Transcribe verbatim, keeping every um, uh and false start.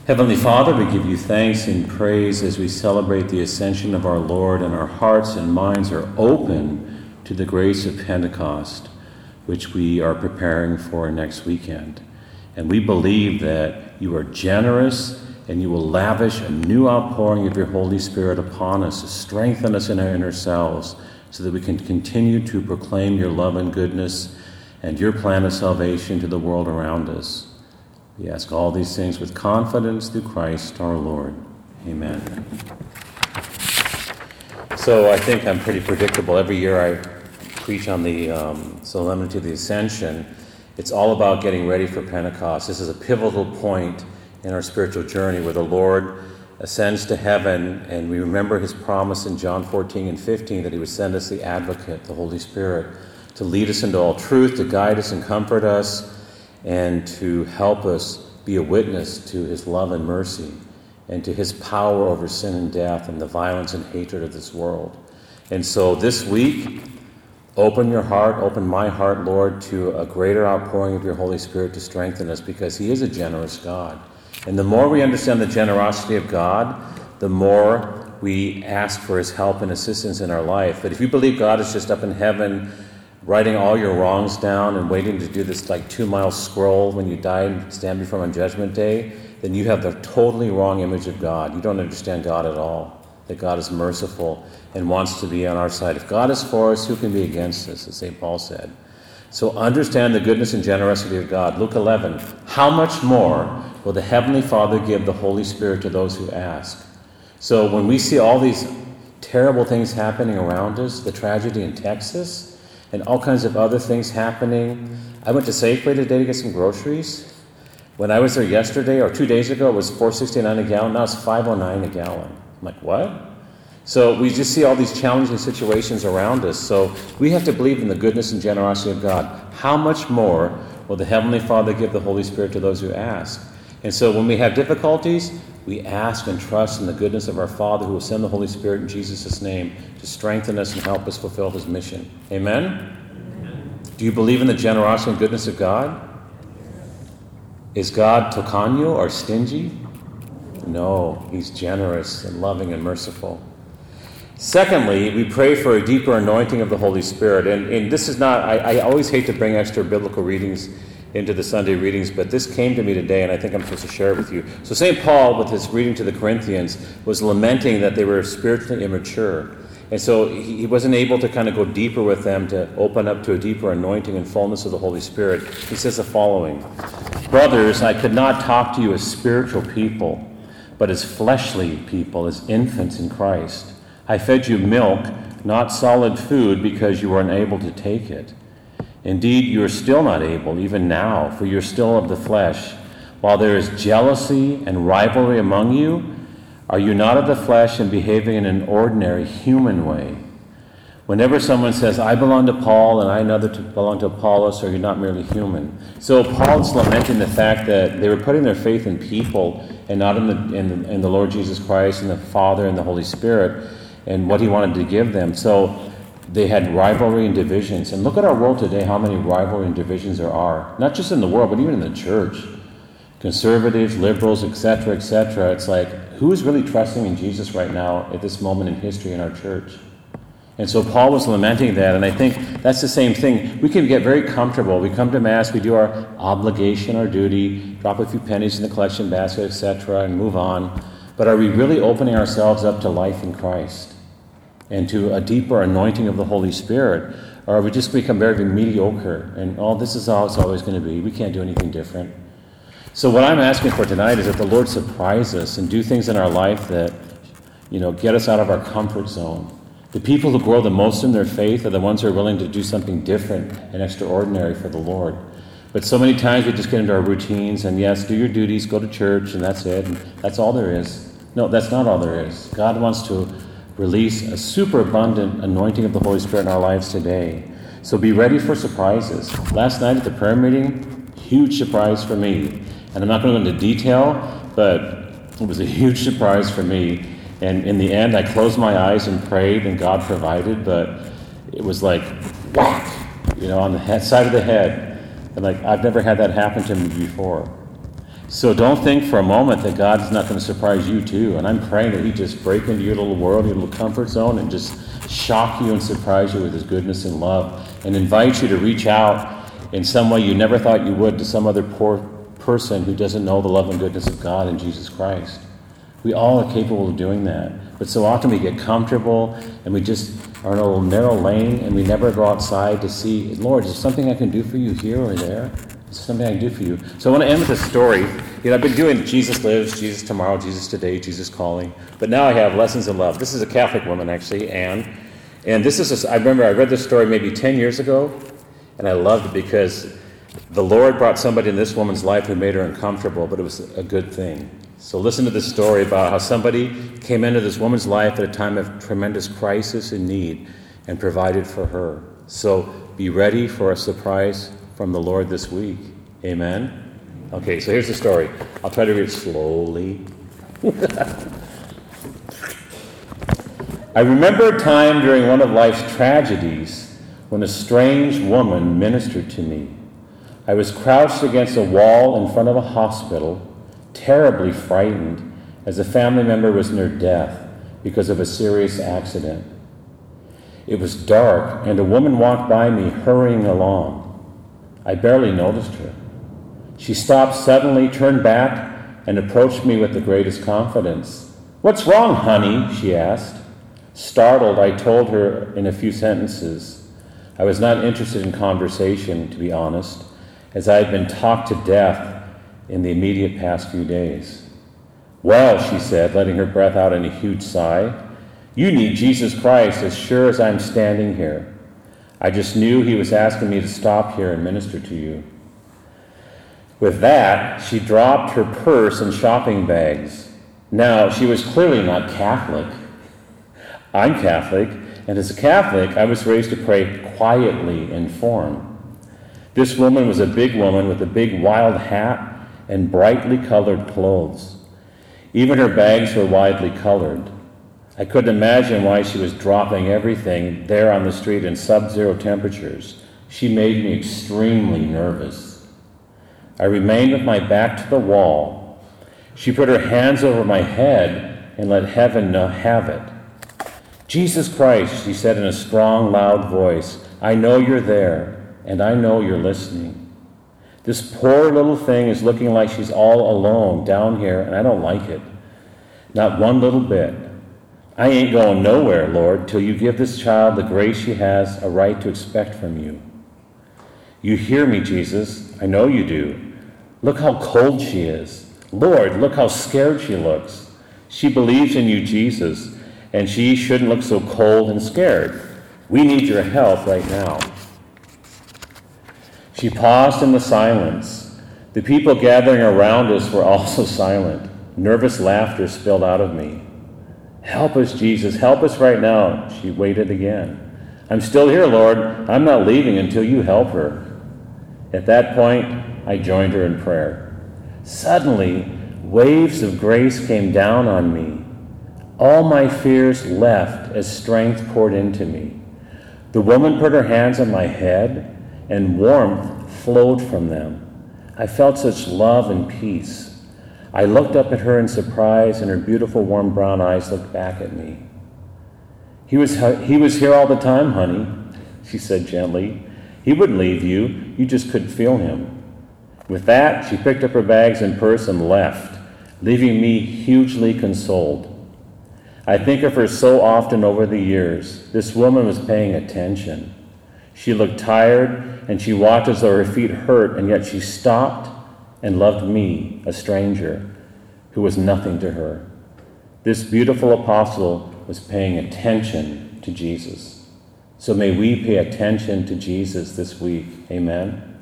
Heavenly Father, we give you thanks and praise as we celebrate the ascension of our Lord, and our hearts and minds are open to the grace of Pentecost, which we are preparing for next weekend. And we believe that you are generous and you will lavish a new outpouring of your Holy Spirit upon us to strengthen us in our inner selves so that we can continue to proclaim your love and goodness and your plan of salvation to the world around us. We ask all these things with confidence through Christ our Lord. Amen. So I think I'm pretty predictable. Every year I preach on the um, Solemnity of the Ascension. It's all about getting ready for Pentecost. This is a pivotal point in our spiritual journey where the Lord ascends to heaven, and we remember his promise in John fourteen and fifteen that he would send us the Advocate, the Holy Spirit, to lead us into all truth, to guide us and comfort us, and to help us be a witness to his love and mercy and to his power over sin and death and the violence and hatred of this world. And so this week, open your heart, open my heart, Lord, to a greater outpouring of your Holy Spirit to strengthen us, because he is a generous God. And the more we understand the generosity of God, the more we ask for his help and assistance in our life. But if you believe God is just up in heaven writing all your wrongs down and waiting to do this like two-mile scroll when you die and stand before him on Judgment Day, then you have the totally wrong image of God. You don't understand God at all, that God is merciful and wants to be on our side. If God is for us, who can be against us, as Saint Paul said? So understand the goodness and generosity of God. Luke eleven, how much more will the Heavenly Father give the Holy Spirit to those who ask? So when we see all these terrible things happening around us, the tragedy in Texas, and all kinds of other things happening. I went to Safeway today to get some groceries. When I was there yesterday, or two days ago, it was four sixty-nine a gallon. Now it's five oh nine a gallon. I'm like, what? So we just see all these challenging situations around us. So we have to believe in the goodness and generosity of God. How much more will the Heavenly Father give the Holy Spirit to those who ask? And so when we have difficulties, we ask and trust in the goodness of our Father, who will send the Holy Spirit in Jesus' name to strengthen us and help us fulfill his mission. Amen? Amen. Do you believe in the generosity and goodness of God? Is God tacaño or stingy? No, he's generous and loving and merciful. Secondly, we pray for a deeper anointing of the Holy Spirit. And, and this is not, I, I always hate to bring extra biblical readings into the Sunday readings, but this came to me today, and I think I'm supposed to share it with you. So Saint Paul, with his reading to the Corinthians, was lamenting that they were spiritually immature. And so he, he wasn't able to kind of go deeper with them to open up to a deeper anointing and fullness of the Holy Spirit. He says the following, brothers, I could not talk to you as spiritual people, but as fleshly people, as infants in Christ. I fed you milk, not solid food, because you were unable to take it. Indeed, you are still not able, even now, for you are still of the flesh. While there is jealousy and rivalry among you, are you not of the flesh and behaving in an ordinary human way? Whenever someone says, I belong to Paul and I another to belong to Apollos, are you not merely human? So Paul's lamenting the fact that they were putting their faith in people and not in the, in, in the Lord Jesus Christ and the Father and the Holy Spirit and what he wanted to give them. So they had rivalry and divisions. And look at our world today, how many rivalry and divisions there are. Not just in the world, but even in the church. Conservatives, liberals, et cetera, et cetera. It's like, who is really trusting in Jesus right now at this moment in history in our church? And so Paul was lamenting that, and I think that's the same thing. We can get very comfortable. We come to Mass, we do our obligation, our duty, drop a few pennies in the collection basket, et cetera, and move on. But are we really opening ourselves up to life in Christ and to a deeper anointing of the Holy Spirit? Or have we just become very mediocre and, oh, this is how it's always going to be. We can't do anything different. So what I'm asking for tonight is that the Lord surprise us and do things in our life that, you know, get us out of our comfort zone. The people who grow the most in their faith are the ones who are willing to do something different and extraordinary for the Lord. But so many times we just get into our routines and, yes, do your duties, go to church, and that's it. And that's all there is. No, that's not all there is. God wants to release a superabundant anointing of the Holy Spirit in our lives today. So be ready for surprises. Last night at the prayer meeting, huge surprise for me. And I'm not going to go into detail, but it was a huge surprise for me. And in the end, I closed my eyes and prayed, and God provided, but it was like, whack, you know, on the head, side of the head. And like, I've never had that happen to me before. So don't think for a moment that God's not going to surprise you too. And I'm praying that He'd just break into your little world, your little comfort zone, and just shock you and surprise you with His goodness and love, and invite you to reach out in some way you never thought you would to some other poor person who doesn't know the love and goodness of God in Jesus Christ. We all are capable of doing that. But so often we get comfortable and we just are in a little narrow lane and we never go outside to see, Lord, is there something I can do for you here or there? Is there something I can do for you? So I want to end with a story. You know, I've been doing Jesus Lives, Jesus Tomorrow, Jesus Today, Jesus Calling. But now I have Lessons in Love. This is a Catholic woman, actually, Anne. And this is, a, I remember I read this story maybe ten years ago, and I loved it because the Lord brought somebody in this woman's life who made her uncomfortable, but it was a good thing. So listen to this story about how somebody came into this woman's life at a time of tremendous crisis and need and provided for her. So be ready for a surprise from the Lord this week. Amen? Okay, so here's the story. I'll try to read it slowly. I remember a time during one of life's tragedies when a strange woman ministered to me. I was crouched against a wall in front of a hospital, terribly frightened, as a family member was near death because of a serious accident. It was dark, and a woman walked by me hurrying along. I barely noticed her. She stopped suddenly, turned back, and approached me with the greatest confidence. "What's wrong, honey?" she asked. Startled, I told her in a few sentences. I was not interested in conversation, to be honest, as I had been talked to death in the immediate past few days. "Well," she said, letting her breath out in a huge sigh, "you need Jesus Christ as sure as I'm standing here. I just knew He was asking me to stop here and minister to you." With that, she dropped her purse and shopping bags. Now, she was clearly not Catholic. I'm Catholic, and as a Catholic, I was raised to pray quietly in form. This woman was a big woman with a big wild hat and brightly colored clothes. Even her bags were widely colored. I couldn't imagine why she was dropping everything there on the street in sub-zero temperatures. She made me extremely nervous. I remained with my back to the wall. She put her hands over my head and let heaven know have it. "Jesus Christ," she said in a strong, loud voice, "I know you're there, and I know you're listening. This poor little thing is looking like she's all alone down here, and I don't like it. Not one little bit. I ain't going nowhere, Lord, till you give this child the grace she has a right to expect from you. You hear me, Jesus. I know you do. Look how cold she is. Lord, look how scared she looks. She believes in you, Jesus, and she shouldn't look so cold and scared. We need your help right now." She paused in the silence. The people gathering around us were also silent. Nervous laughter spilled out of me. "Help us, Jesus. Help us right now." She waited again. "I'm still here, Lord. I'm not leaving until you help her." At that point, I joined her in prayer. Suddenly, waves of grace came down on me. All my fears left as strength poured into me. The woman put her hands on my head, and warmth flowed from them. I felt such love and peace. I looked up at her in surprise, and her beautiful warm brown eyes looked back at me. He was, he was here all the time, honey," she said gently. "He wouldn't leave you. You just couldn't feel him." With that, she picked up her bags and purse and left, leaving me hugely consoled. I think of her so often over the years. This woman was paying attention. She looked tired, and she walked as though her feet hurt, and yet she stopped and loved me, a stranger, who was nothing to her. This beautiful apostle was paying attention to Jesus. So may we pay attention to Jesus this week. Amen.